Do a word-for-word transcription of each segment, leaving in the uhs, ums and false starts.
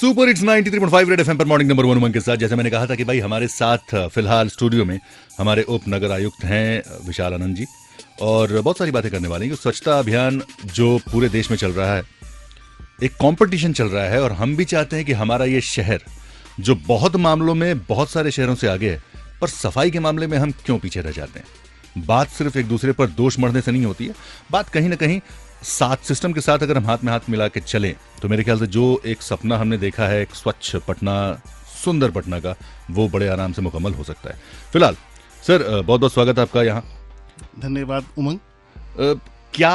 Super hits ninety three point five red FM पर morning number one Umang के साथ। जैसे मैंने कहा था कि भाई हमारे साथ फिलहाल स्टूडियो में हमारे उप नगर आयुक्त हैं विशाल आनंद जी, और बहुत सारी बातें करने वाली हैं। स्वच्छता अभियान जो पूरे देश में चल रहा है, एक कंपटीशन चल रहा है, और हम भी चाहते हैं कि हमारा ये शहर जो बहुत मामलों में बहुत सारे शहरों से आगे है, पर सफाई के मामले में हम क्यों पीछे रह जाते हैं। बात सिर्फ एक दूसरे पर दोष मढ़ने से नहीं होती है, बात कहीं ना कहीं साथ सिस्टम के साथ अगर हम हाथ में हाथ मिला के चलें तो मेरे ख्याल से जो एक सपना हमने देखा है एक स्वच्छ पटना, सुंदर पटना का, वो बड़े आराम से मुकम्मल हो सकता है। फिलहाल सर बहुत बहुत स्वागत है आपका यहाँ। धन्यवाद उमंग। क्या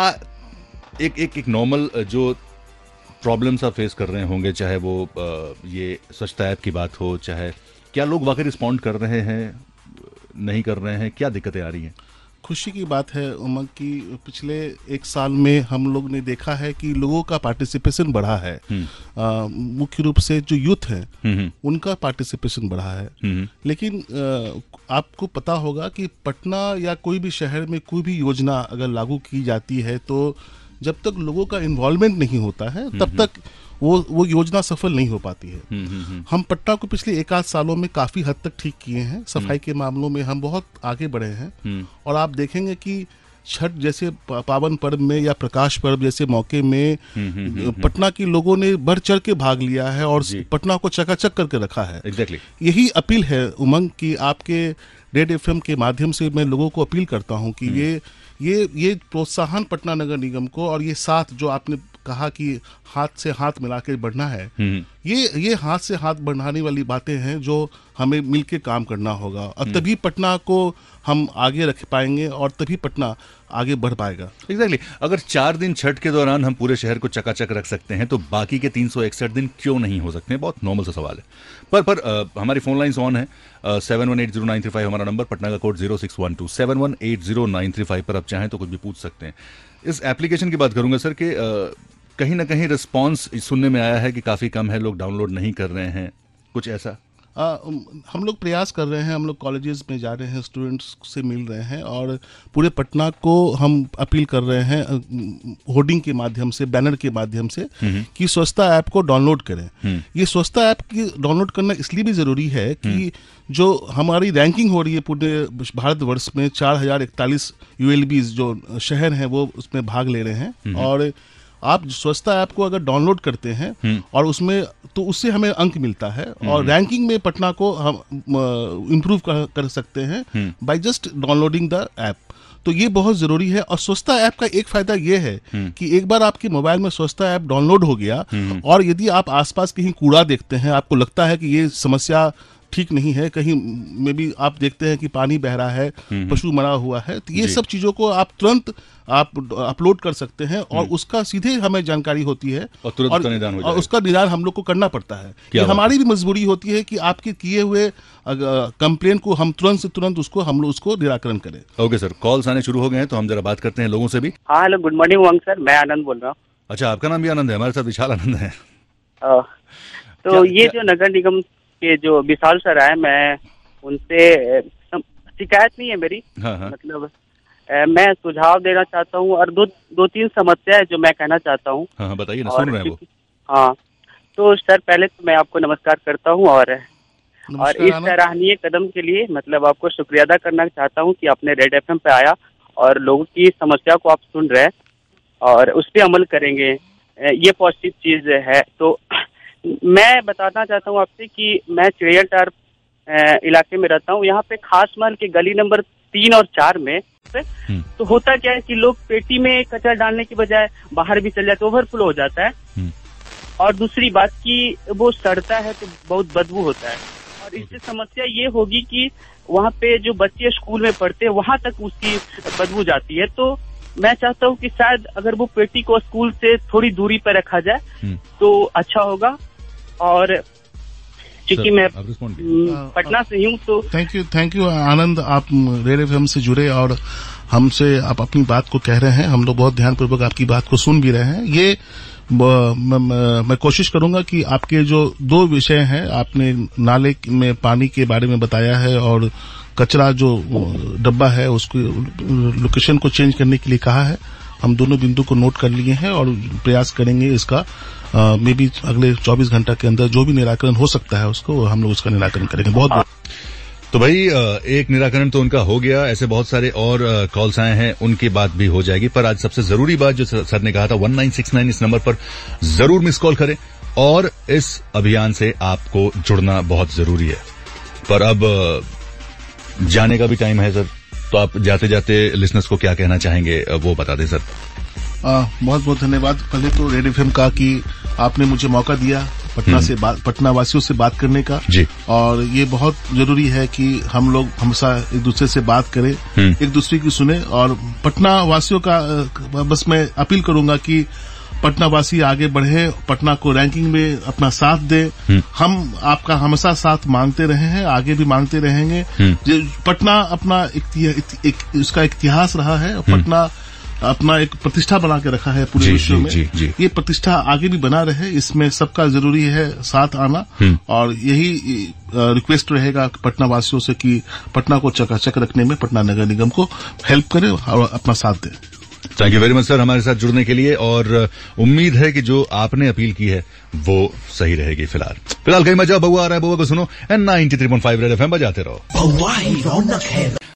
एक एक एक नॉर्मल जो प्रॉब्लम्स आप फेस कर रहे होंगे, चाहे वो आ, ये स्वच्छता ऐप की बात हो, चाहे क्या लोग वाकई रिस्पॉन्ड कर रहे हैं, नहीं कर रहे हैं, क्या दिक्कतें आ रही हैं? खुशी की बात है उमंग की पिछले एक साल में हम लोग ने देखा है कि लोगों का पार्टिसिपेशन बढ़ा है। मुख्य रूप से जो यूथ है उनका पार्टिसिपेशन बढ़ा है। लेकिन आ, आपको पता होगा कि पटना या कोई भी शहर में कोई भी योजना अगर लागू की जाती है तो जब तक लोगों का इन्वॉल्वमेंट नहीं होता है तब तक वो वो योजना सफल नहीं हो पाती है। हम पटना को पिछले एक आध सालों में काफी हद तक ठीक किए हैं। सफाई के मामलों में हम बहुत आगे बढ़े हैं, और आप देखेंगे कि छठ जैसे पावन पर्व में या प्रकाश पर्व जैसे मौके में पटना के लोगों ने बढ़ चढ़ के भाग लिया है और पटना को चकाचक करके रखा है। एग्जैक्टली यही अपील है उमंग की आपके रेड एफएम के माध्यम से मैं लोगों को अपील करता हूं कि ये ये ये प्रोत्साहन पटना नगर निगम को, और ये साथ जो आपने कहा कि हाथ से हाथ मिला के बढ़ना है, ये ये हाथ से हाथ बढ़ाने वाली बातें हैं जो हमें मिलके काम करना होगा, और तभी पटना को हम आगे रख पाएंगे और तभी पटना आगे बढ़ पाएगा। Exactly exactly. अगर चार दिन छठ के दौरान हम पूरे शहर को चकाचक रख सकते हैं तो बाकी के तीन सौ इकसठ दिन क्यों नहीं हो सकते हैं? बहुत नॉर्मल सा सवाल है। पर पर आ, हमारी फोन लाइन्स ऑन है। Seven one eight zero nine three five हमारा नंबर, पटना का code zero six one two seven one eight zero nine three five पर आप चाहें तो कुछ भी पूछ सकते हैं। इस एप्लीकेशन की बात करूंगा सर कि कहीं ना कहीं रिस्पॉन्स सुनने में आया है कि काफी कम है, लोग डाउनलोड नहीं कर रहे हैं, कुछ ऐसा? आ, हम लोग प्रयास कर रहे हैं, हम लोग कॉलेजेस में जा रहे हैं, स्टूडेंट्स से मिल रहे हैं, और पूरे पटना को हम अपील कर रहे हैं होर्डिंग के माध्यम से, बैनर के माध्यम से कि स्वच्छता ऐप को डाउनलोड करें। ये स्वच्छता ऐप की डाउनलोड करना इसलिए भी ज़रूरी है कि जो हमारी रैंकिंग हो रही है पूरे भारतवर्ष में, चार हजार इकतालीस यूएलबीज जो शहर हैं वो उसमें भाग ले रहे हैं, और आप स्वच्छता ऐप को अगर डाउनलोड करते हैं और उसमें तो उससे हमें अंक मिलता है, और रैंकिंग में पटना को हम इम्प्रूव कर, कर सकते हैं by just downloading the app. तो ये बहुत जरूरी है। और स्वच्छता ऐप का एक फायदा ये है कि एक बार आपके मोबाइल में स्वच्छता ऐप डाउनलोड हो गया, और यदि आप आसपास कहीं कूड़ा देखते हैं, आपको लगता है कि ये समस्या ठीक नहीं है, कहीं में भी आप देखते हैं कि पानी बह रहा है, पशु मरा हुआ है, तो ये सब चीजों को आप तुरंत आप अपलोड कर सकते हैं, और उसका सीधे हमें जानकारी होती है, और तुरंत उसका निदान हो जाएगा। और उसका निदान हम लोग को करना पड़ता है। ये हमारी भी मजबूरी होती है कि आपके किए हुए कंप्लेन को हम तुरंत से तुरंत उसको हम लोग उसको निराकरण करें। ओके सर, कॉल्स आने शुरू हो गए हैं तो हम जरा बात करते हैं लोगों से भी। हाँ hello, good morning Umang sir, मैं आनंद बोल रहा हूँ। अच्छा, आपका नाम भी आनंद है? हमारे साथ विशाल आनंद है। तो ये जो नगर निगम के जो विशाल सर आए, मैं उनसे शिकायत नहीं है मेरी। हाँ हाँ। मतलब ए, मैं सुझाव देना चाहता हूँ, और दो दो तीन समस्या है जो मैं कहना चाहता हूँ। हाँ हाँ, बताइए ना, सुन रहे हैं वो। हाँ, तो सर पहले तो मैं आपको नमस्कार करता हूँ, और और इस सराहनीय कदम के लिए मतलब आपको शुक्रिया अदा करना चाहता हूँ कि आपने रेड एफएम पे आया और लोगों की समस्या को आप सुन रहे हैं और उस पर अमल करेंगे, ये पॉजिटिव चीज है। तो मैं बताना चाहता हूँ आपसे कि मैं चिड़िया टार इलाके में रहता हूँ। यहाँ पे खास महल के गली नंबर तीन और चार में तो होता क्या है कि लोग पेटी में कचरा डालने की बजाय बाहर भी चले जाते, ओवरफ्लो हो जाता है, और दूसरी बात कि वो सड़ता है तो बहुत बदबू होता है, और इससे समस्या ये होगी कि वहाँ पे जो बच्चे स्कूल में पढ़ते हैं वहां तक उसकी बदबू जाती है। तो मैं चाहता हूँ कि शायद अगर वो पेटी को स्कूल से थोड़ी दूरी पर रखा जाए तो अच्छा होगा। और क्योंकि मैं पटना से हूँ तो thank you thank you Anand, आप रेड एफएम से जुड़े और हमसे आप अपनी बात को कह रहे हैं। हम लोग बहुत ध्यानपूर्वक आपकी बात को सुन भी रहे हैं। ये मैं कोशिश करूंगा कि आपके जो दो विषय हैं, आपने नाले में पानी के बारे में बताया है और कचरा जो डब्बा है उसको लोकेशन को चेंज करने के लिए कहा है, हम दोनों बिंदु को नोट कर लिए हैं और प्रयास करेंगे इसका मे बी अगले चौबीस घंटा के अंदर जो भी निराकरण हो सकता है उसको हम लोग उसका निराकरण करेंगे। बहुत बहुत तो भाई एक निराकरण तो उनका हो गया, ऐसे बहुत सारे और कॉल्स आए हैं, उनकी बात भी हो जाएगी। पर आज सबसे जरूरी बात जो सर ने कहा था उन्नीस सौ उनहत्तर इस नंबर पर जरूर मिस कॉल करें और इस अभियान से आपको जुड़ना बहुत जरूरी है। पर अब जाने का भी टाइम है सर, तो आप जाते जाते लिसनर्स को क्या कहना चाहेंगे वो बता दें सर। आ, बहुत बहुत धन्यवाद पहले तो रेड एफएम का कि आपने मुझे मौका दिया पटना से बात पटना वासियों से बात करने का जी। और ये बहुत जरूरी है कि हम लोग हमेशा एक दूसरे से बात करें, एक दूसरे की सुने। और पटना वासियों का बस मैं अपील करूंगा कि पटना वासी आगे बढ़े, पटना को रैंकिंग में अपना साथ दे। हम आपका हमेशा साथ मांगते रहे हैं, आगे भी मांगते रहेंगे। पटना अपना एक, एक, उसका एक इतिहास रहा है, पटना अपना एक प्रतिष्ठा बना के रखा है पूरे विश्व में। जी, जी। ये प्रतिष्ठा आगे भी बना रहे, इसमें सबका जरूरी है साथ आना। और यही रिक्वेस्ट रहेगा पटना वासियों से कि पटना को चकाचक रखने में पटना नगर निगम को हेल्प करें और अपना साथ दें। Thank you very much sir हमारे साथ जुड़ने के लिए, और उम्मीद है कि जो आपने अपील की है वो सही रहेगी। फिलहाल फिलहाल कहीं मजा बउआ आ रहा है, बउआ को सुनो and ninety three point five red FM बजाते रहो।